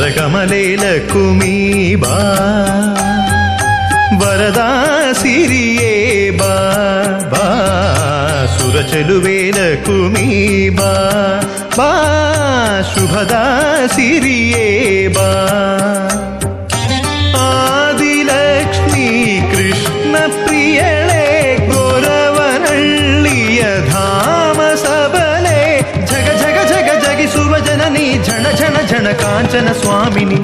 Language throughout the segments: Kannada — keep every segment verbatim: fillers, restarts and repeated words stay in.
ಕರಕಮಲೆ ಲಕುಮಿ ಬಾ ವರದಾ ಸಿರಿಯೇ ಬಾ ಬಾ ಸುರ ಚೆಲುವೆ ಲಕುಮಿ ಬಾ ಬಾ ಶುಭದಾ ಸಿರಿಯೇ ಬಾ ಆದಿಲಕ್ಷ್ಮೀ ಕೃಷ್ಣ ಪ್ರಿಯಳೇ ಗೊರವನಳ್ಳಿಯ ಧಾಮ ಸಬಲೆ ಜಗ ಜಗ ಜಗ ಜಗಿಸುವ ಜನನಿ ಝಣ ಝಣ ಝಣ ಕಾಂಚನ ಸ್ವಾಮಿನಿ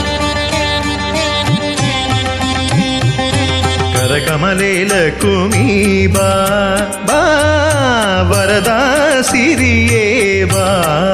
ಕರಕಮಲೆ ಲಕುಮಿ ಬಾ ಬಾ ವರದಾ ಸಿರಿಯೇ ಬಾ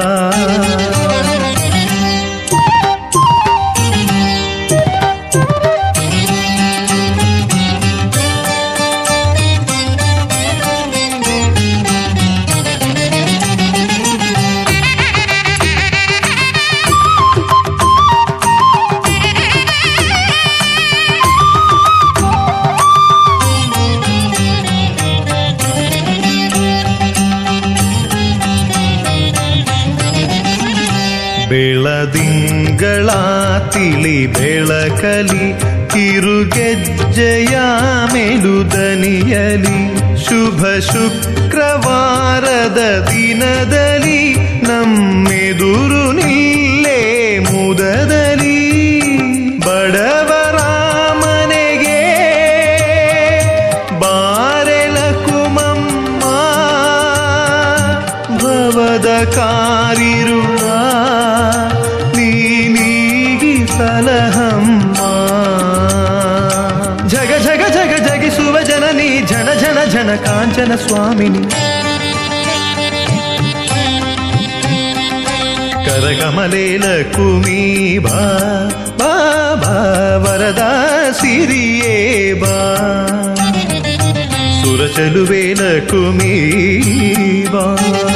ಬೆಳದಿಂಗಳ ತಿಳಿ ಬೆಳಕಲಿ ಕಿರುಗೆಜ್ಜೆಯ ಮೆಲುದನಿಯಲಿ ಶುಭ ಶುಕ್ರವಾರದ ದಿನದಲ್ಲಿ ನಮ್ಮೆದುರು ನಿಲ್ಲೇ ಮುದದಲ್ಲಿ ಬಡವರ ಮನೆಗೆ ಬಾರೆಲಕುಮಮ್ಮ ಭವದ ಕಾರಿರುವ ಸಲಹಮ್ಮ ಜಗ ಜಗ ಜಗ ಜಗಿಸುವ ಜನನಿ ಝಣ ಝಣ ಝಣ ಕಾಂಚನ ಸ್ವಾಮಿನಿ ಕರಕಮಲೆ ಲಕುಮಿ ಬಾ ಬಾ ಬಾ ವರದಾ ಸಿರಿಯೇ ಬಾ ಸುರ ಚೆಲುವೆ ಲಕುಮಿ ಬಾ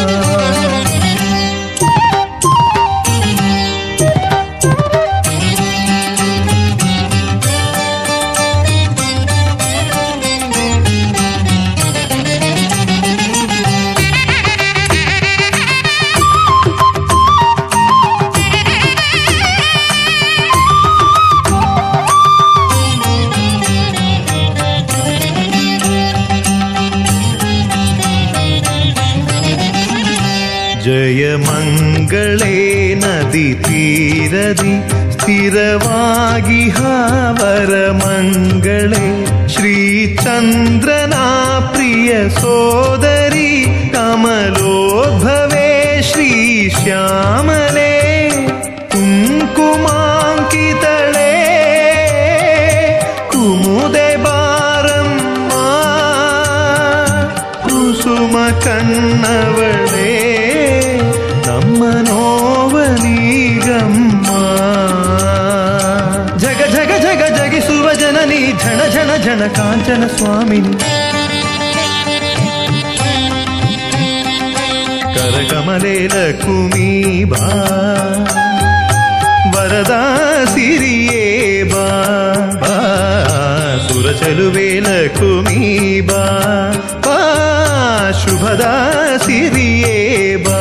ಜಯ ಮಂಗಳೇ ನದಿ ತೀರದಿ ಸ್ಥಿರವಾಗಿ ಹಾವರ ಮಂಗಳೇ ಶ್ರೀಚಂದ್ರನ ಪ್ರಿಯ ಸೋದರಿ ಕಮಲೋದ್ಭವೇ ಶ್ರೀ ಶ್ಯಾಮಲೇ ಕುಂಕುಮಾಂಕಿತಳೇ ಕುಮುದೆ ಬಾರಮ್ಮ ಕುಸುಮ ಕಣ್ಣವಳೇ ನಮ್ಮ ನೋವನೀಗಮ್ಮ ಜಗ ಜಗ ಜಗ ಜಗಿಸುವ ಜನನಿ ಝಣ ಝಣ ಝಣ ಕಾಂಚನ ಸ್ವಾಮಿನಿ ಕರಕಮಲೆ ಲಕುಮಿ ಬಾ ವರದಾ ಸಿರಿಯೇ ಬಾ ಬಾ ಸುರ ಚೆಲುವೆ ಲಕುಮಿ ಬಾ ಬಾ ಶುಭದಾ ಸಿರಿಯೇ ಬಾ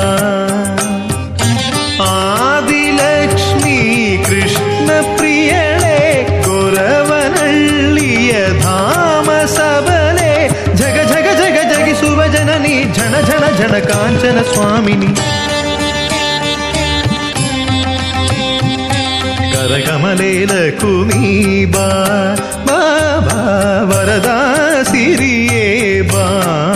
ಆದಿಲಕ್ಷ್ಮೀ ಕೃಷ್ಣ ಪ್ರಿಯಳೇ ಗೊರವನಳ್ಳಿಯ ಧಾಮ ಸಬಲೆ ಜಗ ಜಗ ಜಗ ಜಗಿಸುವ ಜನನಿ ಝಣ ಝಣ ಝಣ ಕಾಂಚನ ಸ್ವಾಮಿನಿ ಕರಕಮಲೆ ಲಕುಮಿ ಬಾ ಬಾ ಬಾ ವರದಾ ಸಿರಿಯೇ ಬಾ